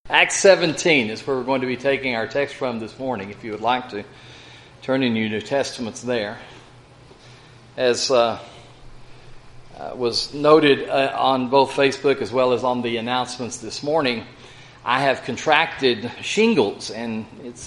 Acts 17 is where we're going to be taking our text from this morning. If you would like to turn in your New Testaments there. As was noted on both Facebook as well as on the announcements this morning, I have contracted shingles, and it's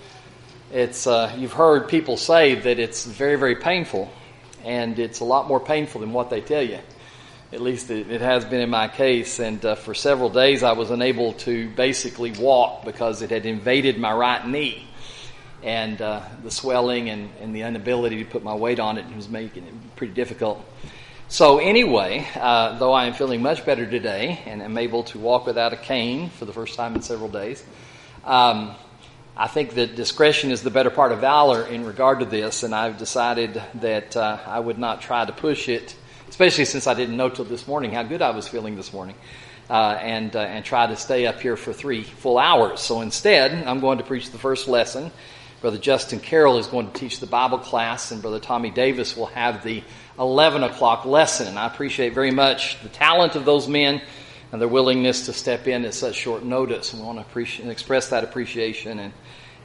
you've heard people say that it's very, very painful, and it's a lot more painful than what they tell you. At least it has been in my case, and for several days I was unable to basically walk because it had invaded my right knee, and the swelling and the inability to put my weight on it was making it pretty difficult. So anyway, though I am feeling much better today and am able to walk without a cane for the first time in several days, I think that discretion is the better part of valor in regard to this, and I've decided that I would not try to push it, especially since I didn't know till this morning how good I was feeling this morning, and try to stay up here for 3 full hours. So instead, I'm going to preach the first lesson. Brother Justin Carroll is going to teach the Bible class, and Brother Tommy Davis will have the 11 o'clock lesson. And I appreciate very much the talent of those men and their willingness to step in at such short notice. And we want to express that appreciation,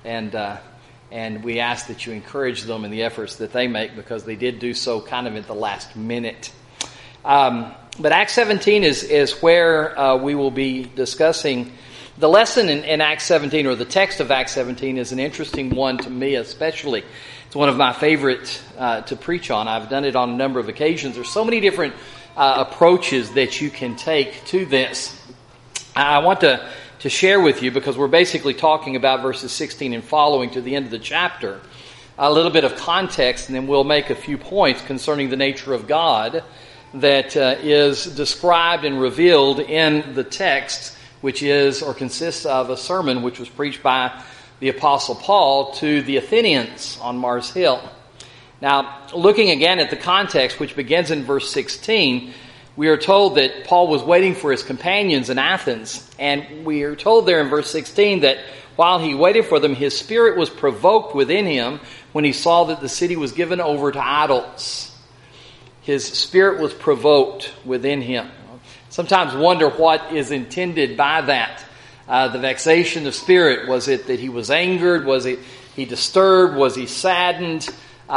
and we ask that you encourage them in the efforts that they make, because they did do so kind of at the last minute. But Acts 17 is where we will be discussing. The lesson in Acts 17, or the text of Acts 17, is an interesting one to me especially. It's one of my favorite to preach on. I've done it on a number of occasions. There's so many different approaches that you can take to this. I want to share with you, because we're basically talking about verses 16 and following to the end of the chapter, a little bit of context, and then we'll make a few points concerning the nature of God that is described and revealed in the text, which is or consists of a sermon which was preached by the Apostle Paul to the Athenians on Mars Hill. Now, looking again at the context, which begins in verse 16, we are told that Paul was waiting for his companions in Athens, and we are told there in verse 16 that while he waited for them, his spirit was provoked within him when he saw that the city was given over to idols. His spirit was provoked within him. Sometimes wonder what is intended by that. The vexation of spirit, was it that he was angered? Was it he disturbed? Was he saddened?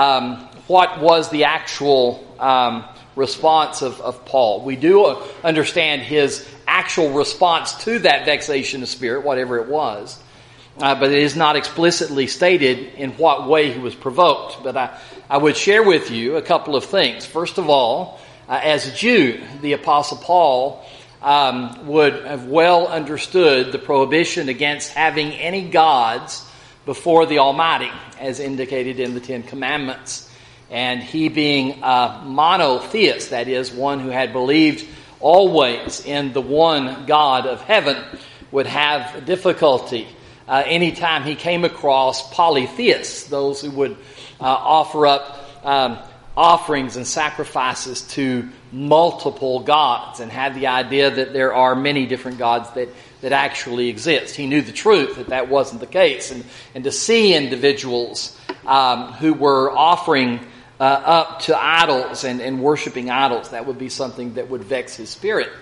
What was the actual response of Paul? We do understand his actual response to that vexation of spirit, whatever it was. But it is not explicitly stated in what way he was provoked. But I would share with you a couple of things. First of all, as a Jew, the Apostle Paul would have well understood the prohibition against having any gods before the Almighty, as indicated in the Ten Commandments. And he being a monotheist, that is, one who had believed always in the one God of heaven, would have difficulty anytime he came across polytheists, those who would offer up offerings and sacrifices to multiple gods, and had the idea that there are many different gods that actually exist. He knew the truth, that wasn't the case. And to see individuals who were offering up to idols and worshiping idols, that would be something that would vex his spirit.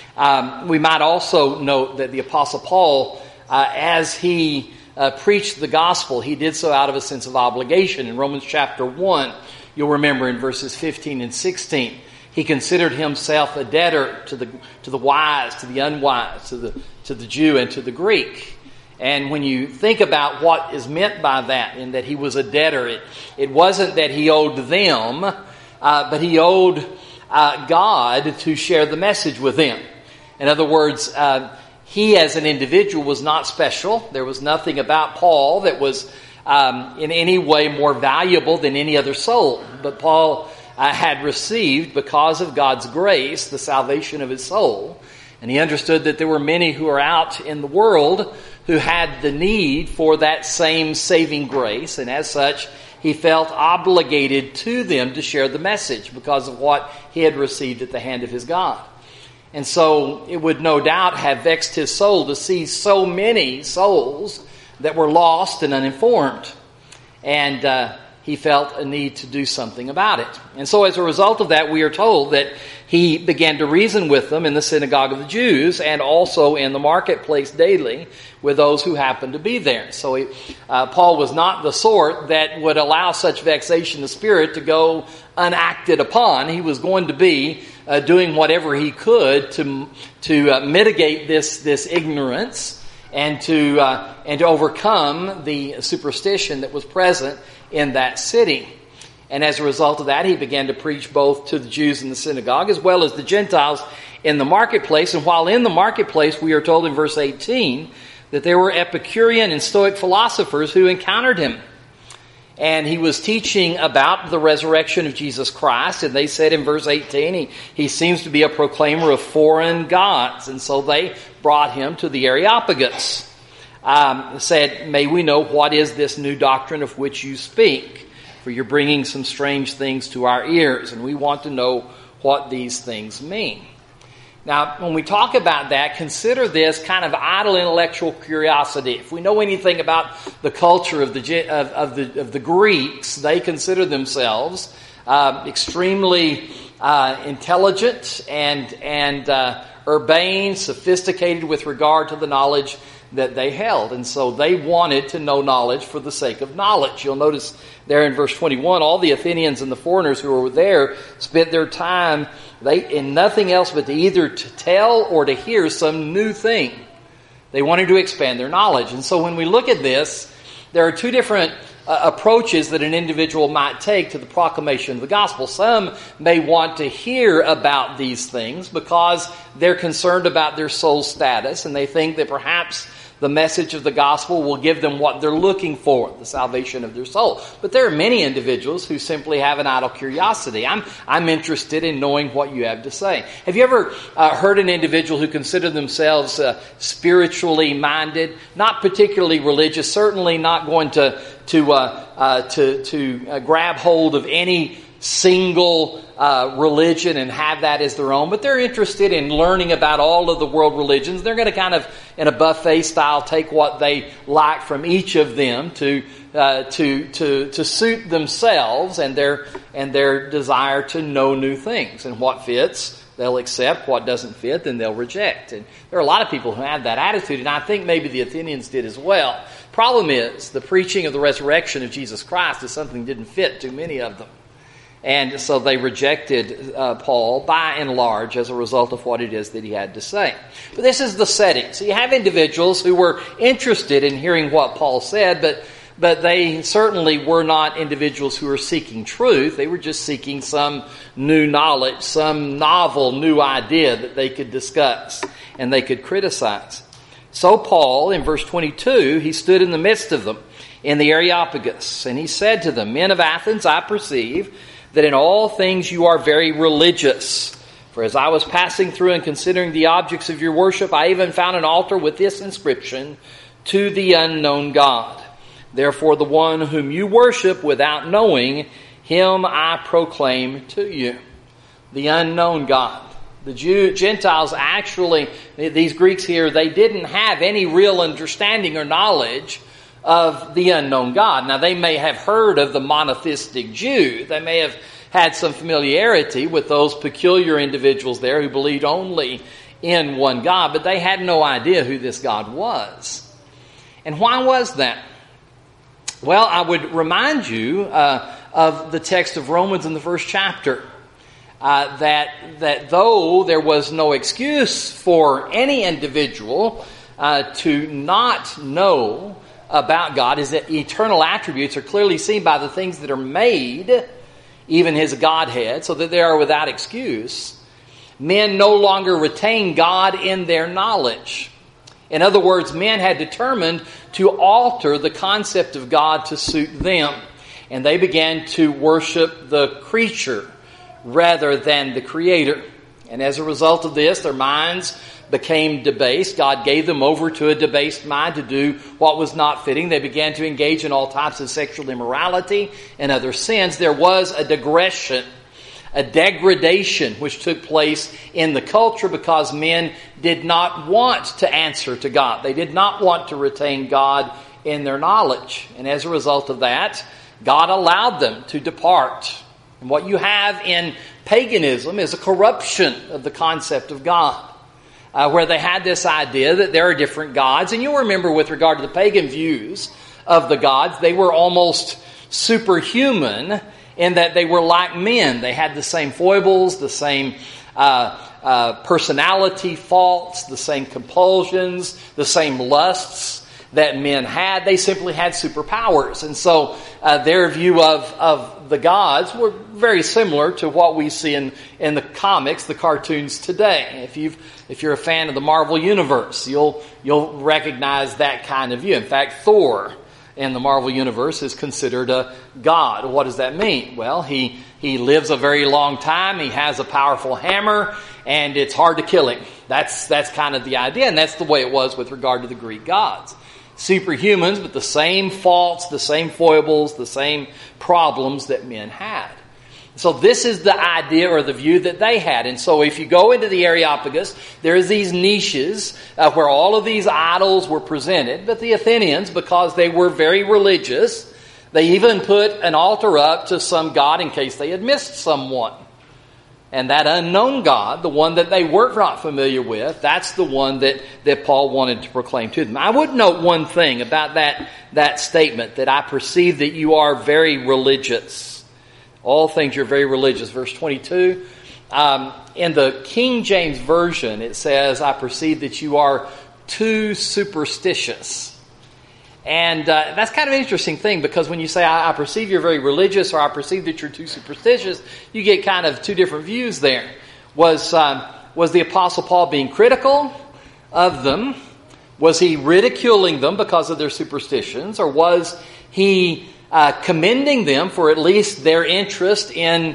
We might also note that the Apostle Paul, as he preached the gospel, he did so out of a sense of obligation. In Romans chapter 1, you'll remember in verses 15 and 16, he considered himself a debtor to the wise, to the unwise, to the Jew and to the Greek. And when you think about what is meant by that, in that he was a debtor, it wasn't that he owed them, but he owed God to share the message with them. In other words, he as an individual was not special. There was nothing about Paul that was in any way more valuable than any other soul. But Paul had received, because of God's grace, the salvation of his soul. And he understood that there were many who are out in the world who had the need for that same saving grace. And as such, he felt obligated to them to share the message because of what he had received at the hand of his God. And so it would no doubt have vexed his soul to see so many souls that were lost and uninformed. And he felt a need to do something about it. And so as a result of that, we are told that he began to reason with them in the synagogue of the Jews and also in the marketplace daily with those who happened to be there. So Paul was not the sort that would allow such vexation of spirit to go unacted upon. He was going to be doing whatever he could to mitigate this ignorance and to overcome the superstition that was present in that city. And as a result of that, he began to preach both to the Jews in the synagogue as well as the Gentiles in the marketplace. And while in the marketplace, we are told in verse 18 that there were Epicurean and Stoic philosophers who encountered him. And he was teaching about the resurrection of Jesus Christ. And they said in verse 18, he seems to be a proclaimer of foreign gods. And so they brought him to the Areopagus. Said, may we know what is this new doctrine of which you speak? For you're bringing some strange things to our ears, and we want to know what these things mean. Now, when we talk about that, consider this kind of idle intellectual curiosity. If we know anything about the culture of the Greeks, they consider themselves extremely intelligent and urbane, sophisticated with regard to the knowledge that they held. And so they wanted to know knowledge for the sake of knowledge. You'll notice there in verse 21, all the Athenians and the foreigners who were there spent their time in nothing else but to either to tell or to hear some new thing. They wanted to expand their knowledge. And so when we look at this, there are two different approaches that an individual might take to the proclamation of the gospel. Some may want to hear about these things because they're concerned about their soul status, and they think that perhaps the message of the gospel will give them what they're looking for, the salvation of their soul. But there are many individuals who simply have an idle curiosity. I'm interested in knowing what you have to say. Have you ever heard an individual who considered themselves spiritually minded, not particularly religious, certainly not going to grab hold of any single religion and have that as their own, but they're interested in learning about all of the world religions. They're going to kind of, in a buffet style, take what they like from each of them to suit themselves and their desire to know new things. And what fits, they'll accept. What doesn't fit, then they'll reject. And there are a lot of people who have that attitude, and I think maybe the Athenians did as well. Problem is, the preaching of the resurrection of Jesus Christ is something that didn't fit too many of them. And so they rejected Paul by and large as a result of what it is that he had to say. But this is the setting. So you have individuals who were interested in hearing what Paul said, but they certainly were not individuals who were seeking truth. They were just seeking some new knowledge, some novel new idea that they could discuss and they could criticize. So Paul, in verse 22, he stood in the midst of them in the Areopagus, and he said to them, Men of Athens, I perceive that in all things you are very religious. For as I was passing through and considering the objects of your worship, I even found an altar with this inscription, To the unknown God. Therefore the one whom you worship without knowing, him I proclaim to you. The unknown God. The Gentiles actually, these Greeks here, they didn't have any real understanding or knowledge of the unknown God. Now, they may have heard of the monotheistic Jew. They may have had some familiarity with those peculiar individuals there who believed only in one God, but they had no idea who this God was. And why was that? Well, I would remind you of the text of Romans in the first chapter. That though there was no excuse for any individual to not know about God, is that eternal attributes are clearly seen by the things that are made, even His Godhead, so that they are without excuse. Men no longer retain God in their knowledge. In other words, men had determined to alter the concept of God to suit them, and they began to worship the creature rather than the Creator. And as a result of this, their minds became debased. God gave them over to a debased mind to do what was not fitting. They began to engage in all types of sexual immorality and other sins. There was a digression, a degradation which took place in the culture because men did not want to answer to God. They did not want to retain God in their knowledge. And as a result of that, God allowed them to depart. And what you have in paganism is a corruption of the concept of God, where they had this idea that there are different gods. And you'll remember with regard to the pagan views of the gods, they were almost superhuman in that they were like men. They had the same foibles, the same personality faults, the same compulsions, the same lusts that men had. They simply had superpowers. And so their view of the gods were very similar to what we see in the comics, the cartoons today. If you're a fan of the Marvel Universe, you'll recognize that kind of view. In fact, Thor in the Marvel Universe is considered a god. What does that mean? Well, he lives a very long time, he has a powerful hammer, and it's hard to kill him. That's kind of the idea, and that's the way it was with regard to the Greek gods. Superhumans, but the same faults, the same foibles, the same problems that men had. So this is the idea or the view that they had. And so if you go into the Areopagus, there's these niches where all of these idols were presented. But the Athenians, because they were very religious, they even put an altar up to some god in case they had missed someone. And that unknown God, the one that they were not familiar with, that's the one that Paul wanted to proclaim to them. I would note one thing about that statement, that I perceive that you are very religious. All things you're very religious. Verse 22. In the King James Version, it says, I perceive that you are too superstitious. And that's kind of an interesting thing, because when you say, I perceive you're very religious, or I perceive that you're too superstitious, you get kind of two different views there. Was the Apostle Paul being critical of them? Was he ridiculing them because of their superstitions? Or was he commending them for at least their interest in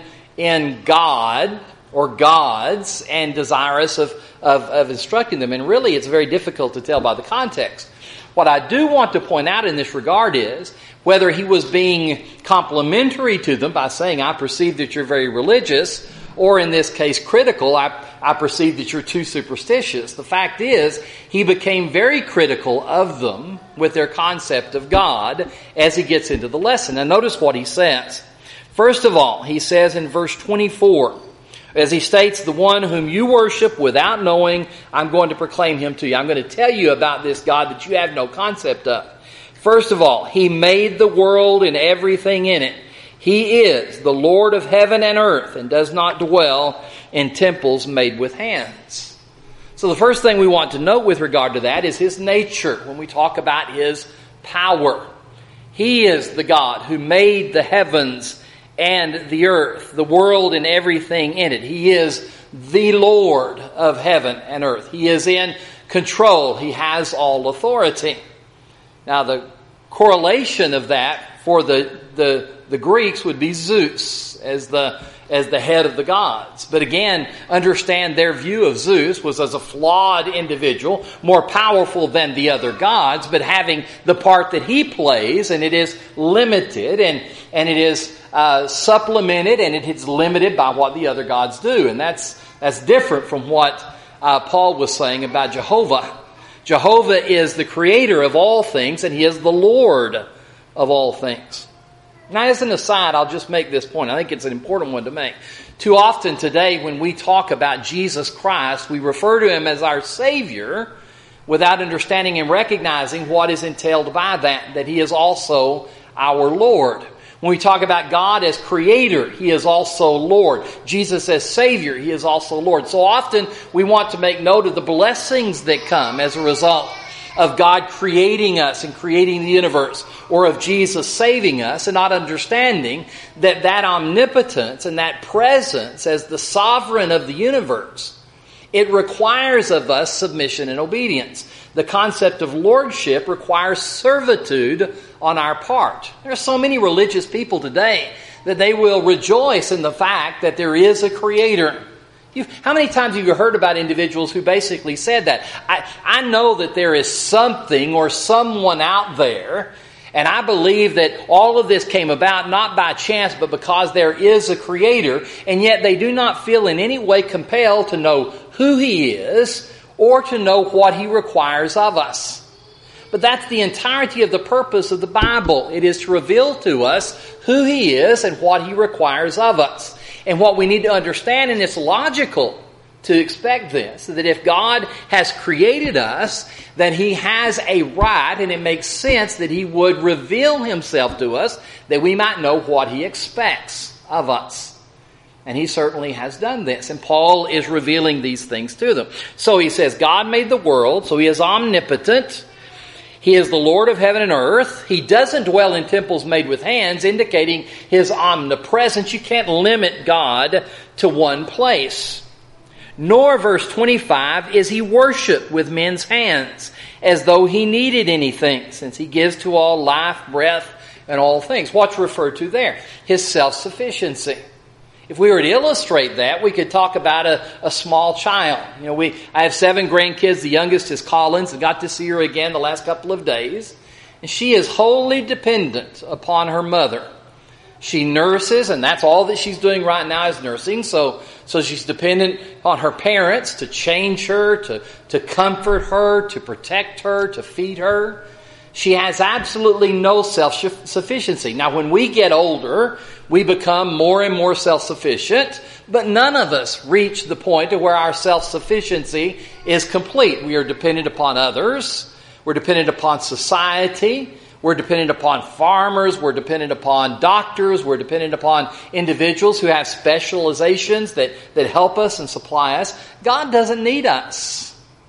God or gods, and desirous of instructing them? And really, it's very difficult to tell by the context. What I do want to point out in this regard is whether he was being complimentary to them by saying, I perceive that you're very religious, or in this case critical, I perceive that you're too superstitious. The fact is, he became very critical of them with their concept of God as he gets into the lesson. Now notice what he says. First of all, he says in verse 24, as he states, the one whom you worship without knowing, I'm going to proclaim him to you. I'm going to tell you about this God that you have no concept of. First of all, he made the world and everything in it. He is the Lord of heaven and earth, and does not dwell in temples made with hands. So the first thing we want to note with regard to that is his nature when we talk about his power. He is the God who made the heavens and the earth, the world and everything in it. He is the Lord of heaven and earth. He is in control. He has all authority. Now the correlation of that for the Greeks would be Zeus as the head of the gods. But again, understand their view of Zeus was as a flawed individual, more powerful than the other gods, but having the part that he plays, and it is limited, and it is supplemented, and it is limited by what the other gods do. And that's different from what Paul was saying about Jehovah. Jehovah is the creator of all things, and he is the Lord of all things. Now, as an aside, I'll just make this point. I think it's an important one to make. Too often today, when we talk about Jesus Christ, we refer to him as our Savior without understanding and recognizing what is entailed by that he is also our Lord. When we talk about God as Creator, he is also Lord. Jesus as Savior, he is also Lord. So often we want to make note of the blessings that come as a result of God creating us and creating the universe, or of Jesus saving us, and not understanding that omnipotence and that presence as the sovereign of the universe, it requires of us submission and obedience. The concept of lordship requires servitude on our part. There are so many religious people today that they will rejoice in the fact that there is a creator. How many times have you heard about individuals who basically said that? I know that there is something or someone out there, and I believe that all of this came about not by chance, but because there is a creator, and yet they do not feel in any way compelled to know who he is or to know what he requires of us. But that's the entirety of the purpose of the Bible. It is to reveal to us who He is and what He requires of us. And what we need to understand, and it's logical to expect this, that if God has created us, that He has a right, and it makes sense that He would reveal Himself to us, that we might know what He expects of us. And He certainly has done this. And Paul is revealing these things to them. So he says, God made the world, so He is omnipotent. He is the Lord of heaven and earth. He doesn't dwell in temples made with hands, indicating His omnipresence. You can't limit God to one place. Nor, verse 25, is He worshipped with men's hands, as though He needed anything, since He gives to all life, breath, and all things. What's referred to there? His self-sufficiency. If we were to illustrate that, we could talk about a small child. I have 7 grandkids. The youngest is Collins. I got to see her again the last couple of days. And she is wholly dependent upon her mother. She nurses, and that's all that she's doing right now is nursing. So she's dependent on her parents to change her, to comfort her, to protect her, to feed her. She has absolutely no self-sufficiency. Now, when we get older, we become more and more self-sufficient, but none of us reach the point to where our self-sufficiency is complete. We are dependent upon others. We're dependent upon society. We're dependent upon farmers. We're dependent upon doctors. We're dependent upon individuals who have specializations that help us and supply us. God doesn't need us.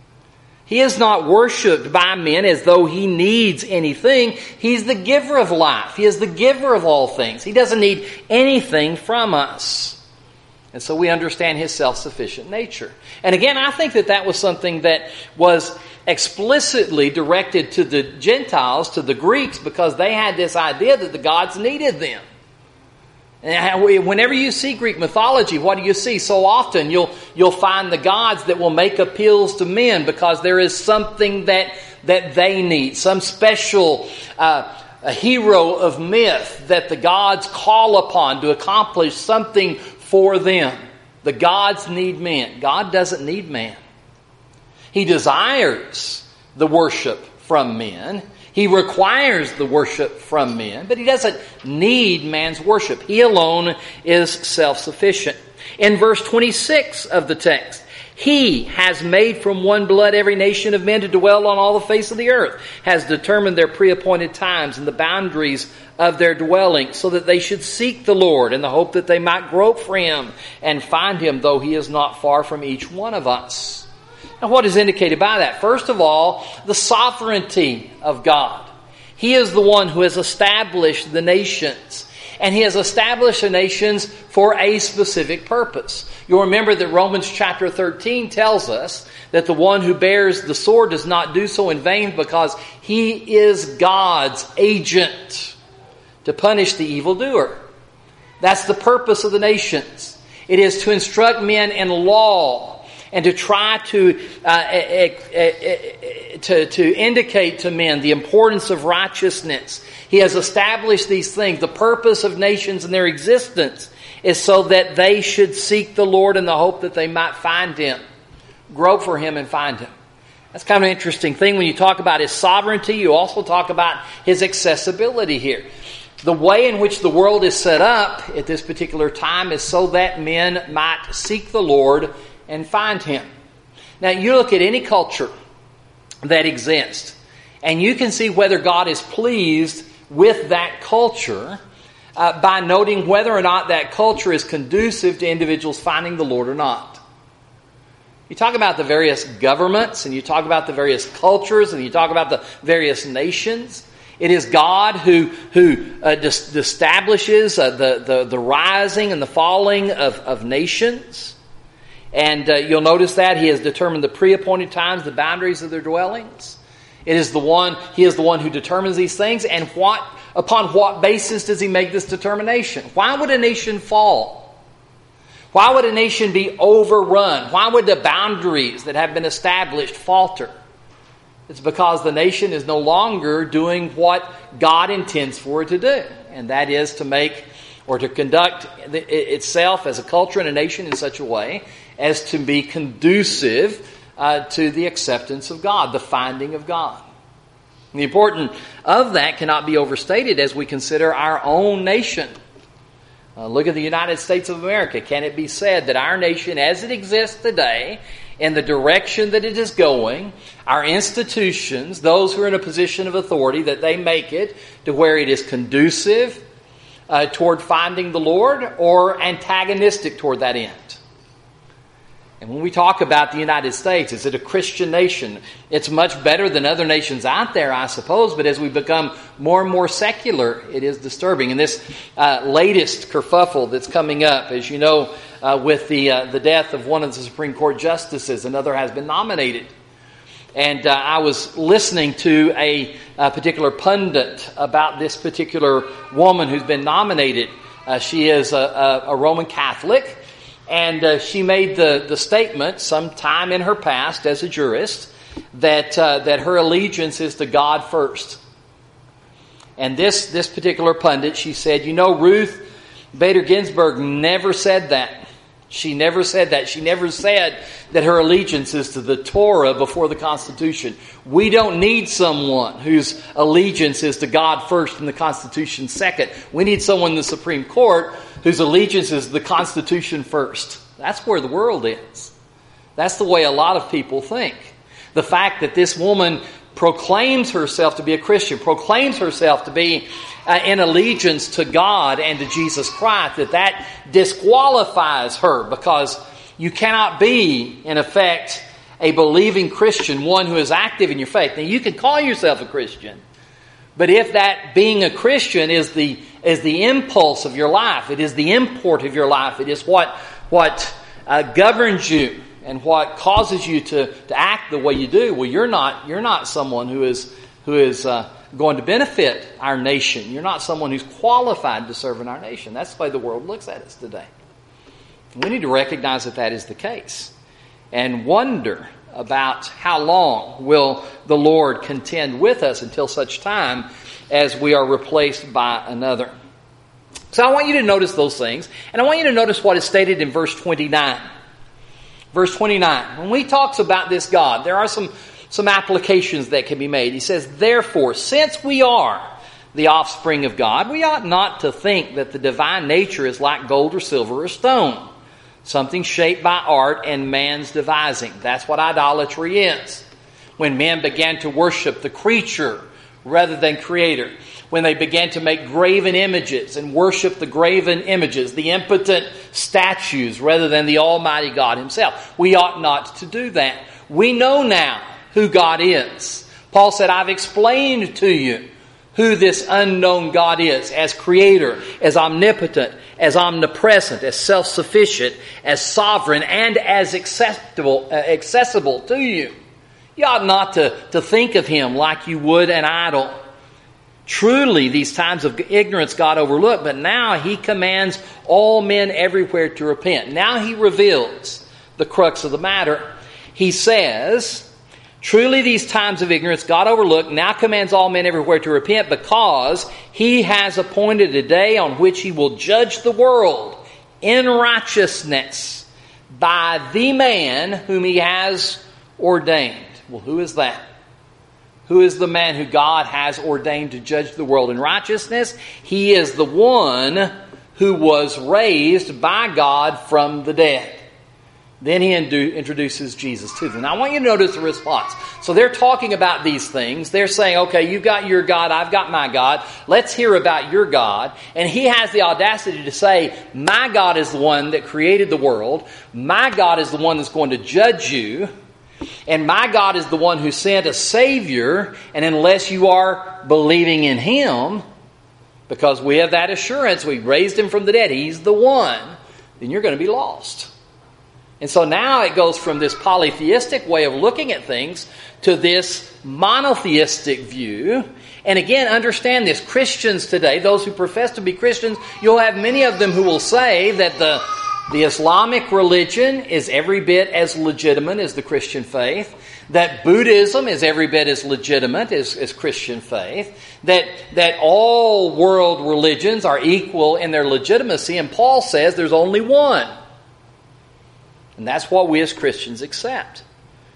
He is not worshipped by men as though He needs anything. He's the giver of life. He is the giver of all things. He doesn't need anything from us. And so we understand His self-sufficient nature. And again, I think that was something that was explicitly directed to the Gentiles, to the Greeks, because they had this idea that the gods needed them. And whenever you see Greek mythology, what do you see? So often you'll find the gods that will make appeals to men because there is something that they need, some special a hero of myth that the gods call upon to accomplish something for them. The gods need men. God doesn't need man. He desires the worship from men. He requires the worship from men, but He doesn't need man's worship. He alone is self-sufficient. In verse 26 of the text, He has made from one blood every nation of men to dwell on all the face of the earth, has determined their pre-appointed times and the boundaries of their dwelling, so that they should seek the Lord in the hope that they might grope for Him and find Him, though He is not far from each one of us. Now, what is indicated by that? First of all, the sovereignty of God. He is the one who has established the nations. And He has established the nations for a specific purpose. You'll remember that Romans chapter 13 tells us that the one who bears the sword does not do so in vain, because he is God's agent to punish the evildoer. That's the purpose of the nations. It is to instruct men in law, and to try to indicate to men the importance of righteousness. He has established these things. The purpose of nations and their existence is so that they should seek the Lord in the hope that they might find Him. Grope for Him and find Him. That's kind of an interesting thing. When you talk about His sovereignty, you also talk about His accessibility here. The way in which the world is set up at this particular time is so that men might seek the Lord and find Him. Now, you look at any culture that exists, and you can see whether God is pleased with that culture by noting whether or not that culture is conducive to individuals finding the Lord or not. You talk about the various governments, and you talk about the various cultures, and you talk about the various nations. It is God who establishes the rising and the falling of nations. And you'll notice that He has determined the pre-appointed times, the boundaries of their dwellings. He is the one who determines these things. And upon what basis does He make this determination? Why would a nation fall? Why would a nation be overrun? Why would the boundaries that have been established falter? It's because the nation is no longer doing what God intends for it to do. And that is to make or to conduct itself as a culture and a nation in such a way as to be conducive to the acceptance of God, the finding of God. The importance of that cannot be overstated as we consider our own nation. Look at the United States of America. Can it be said that our nation as it exists today, in the direction that it is going, our institutions, those who are in a position of authority, that they make it to where it is conducive toward finding the Lord or antagonistic toward that end? And when we talk about the United States, is it a Christian nation? It's much better than other nations out there, I suppose, but as we become more and more secular, it is disturbing. And this latest kerfuffle that's coming up, as you know, with the death of one of the Supreme Court justices, another has been nominated. And I was listening to a particular pundit about this particular woman who's been nominated. She is a Roman Catholic. And she made the statement sometime in her past as a jurist that her allegiance is to God first. And this particular pundit, she said, Ruth Bader Ginsburg never said that. She never said that. She never said that her allegiance is to the Torah before the Constitution. We don't need someone whose allegiance is to God first and the Constitution second. We need someone in the Supreme Court whose allegiance is the Constitution first. That's where the world is. That's the way a lot of people think. The fact that this woman proclaims herself to be a Christian, proclaims herself to be in allegiance to God and to Jesus Christ, that disqualifies her, because you cannot be, in effect, a believing Christian, one who is active in your faith. Now, you can call yourself a Christian, but if that being a Christian is the impulse of your life, it is the import of your life, it is what governs you and what causes you to act the way you do, well, you're not someone who is going to benefit our nation. You're not someone who's qualified to serve in our nation. That's the way the world looks at us today. We need to recognize that is the case and wonder about how long will the Lord contend with us until such time as we are replaced by another. So I want you to notice those things, and I want you to notice what is stated in verse 29. Verse 29, when he talks about this God, there are some applications that can be made. He says, therefore, since we are the offspring of God, we ought not to think that the divine nature is like gold or silver or stone, something shaped by art and man's devising. That's what idolatry is. When men began to worship the creature rather than Creator. When they began to make graven images and worship the graven images, the impotent statues rather than the Almighty God Himself. We ought not to do that. We know now who God is. Paul said, I've explained to you who this unknown God is as Creator, as omnipotent, as omnipresent, as self-sufficient, as sovereign, and as accessible to you. You ought not to think of Him like you would an idol. Truly, these times of ignorance God overlooked, but now He commands all men everywhere to repent. Now He reveals the crux of the matter. He says, truly these times of ignorance God overlooked, now commands all men everywhere to repent, because He has appointed a day on which He will judge the world in righteousness by the man whom He has ordained. Well, who is that? Who is the man who God has ordained to judge the world in righteousness? He is the one who was raised by God from the dead. Then he introduces Jesus to them. Now I want you to notice the response. So they're talking about these things. They're saying, okay, you've got your God, I've got my God. Let's hear about your God. And he has the audacity to say, my God is the one that created the world. My God is the one that's going to judge you. And my God is the one who sent a Savior. And unless you are believing in Him, because we have that assurance, we raised Him from the dead, He's the one, then you're going to be lost. And so now it goes from this polytheistic way of looking at things to this monotheistic view. And again, understand this. Christians today, those who profess to be Christians, you'll have many of them who will say that the Islamic religion is every bit as legitimate as the Christian faith. That Buddhism is every bit as legitimate as Christian faith. That all world religions are equal in their legitimacy. And Paul says there's only one. And that's what we as Christians accept.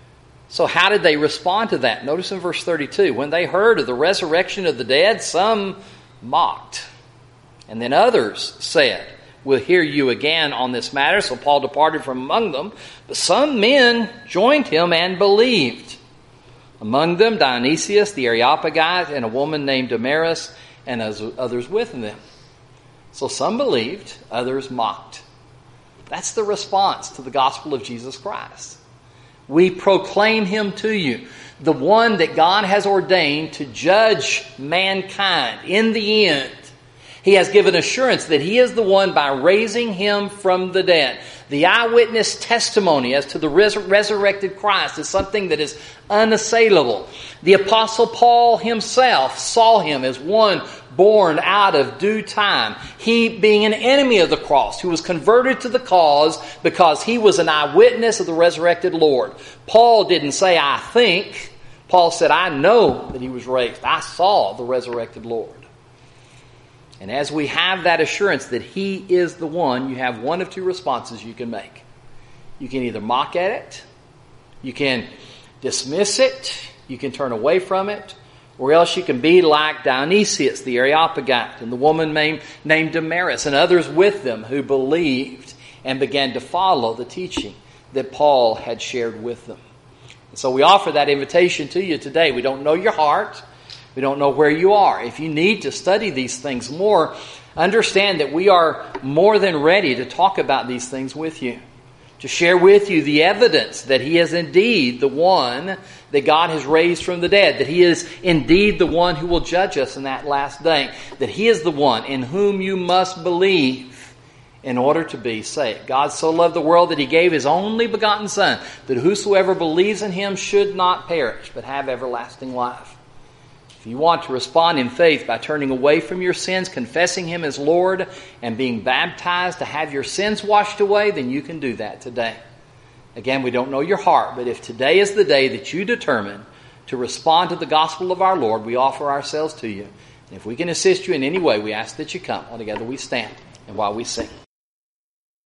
So how did they respond to that? Notice in verse 32, when they heard of the resurrection of the dead, some mocked. And then others said, we'll hear you again on this matter. So Paul departed from among them. But some men joined him and believed. Among them Dionysius the Areopagite and a woman named Damaris and others with them. So some believed, others mocked. That's the response to the gospel of Jesus Christ. We proclaim him to you, the one that God has ordained to judge mankind in the end. He has given assurance that he is the one by raising him from the dead. The eyewitness testimony as to the resurrected Christ is something that is unassailable. The Apostle Paul himself saw him as one born out of due time. He, being an enemy of the cross, who was converted to the cause because he was an eyewitness of the resurrected Lord. Paul didn't say, I think. Paul said, I know that he was raised. I saw the resurrected Lord. And as we have that assurance that he is the one, you have one of two responses you can make. You can either mock at it, you can dismiss it, you can turn away from it, or else you can be like Dionysius the Areopagite and the woman named Damaris and others with them who believed and began to follow the teaching that Paul had shared with them. And so we offer that invitation to you today. We don't know your heart. We don't know where you are. If you need to study these things more, understand that we are more than ready to talk about these things with you, to share with you the evidence that he is indeed the one that God has raised from the dead, that he is indeed the one who will judge us in that last day, that he is the one in whom you must believe in order to be saved. God so loved the world that he gave his only begotten Son, that whosoever believes in him should not perish, but have everlasting life. If you want to respond in faith by turning away from your sins, confessing him as Lord, and being baptized to have your sins washed away, then you can do that today. Again, we don't know your heart, but if today is the day that you determine to respond to the gospel of our Lord, we offer ourselves to you. And if we can assist you in any way, we ask that you come. All together we stand and while we sing.